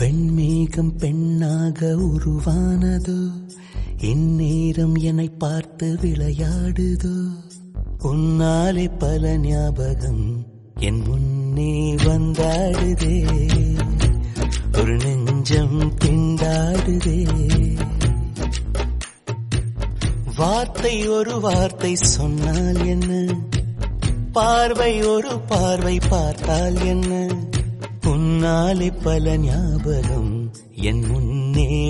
வெண்மேகம் பெண்ணாக உருவானதோ, இந்நேரம் என்னை பார்த்து விளையாடுதோ. உன்னாலே பல ஞாபகம் என் முன்னே வந்தாடுதே, ஒரு நெஞ்சம் திண்டாடுதே. வார்த்தை ஒரு வார்த்தை சொன்னால் என்ன, பார்வை ஒரு பார்வை பார்த்தால் என்ன, உன்னாலே பல ஞாபகம் என் முன்னே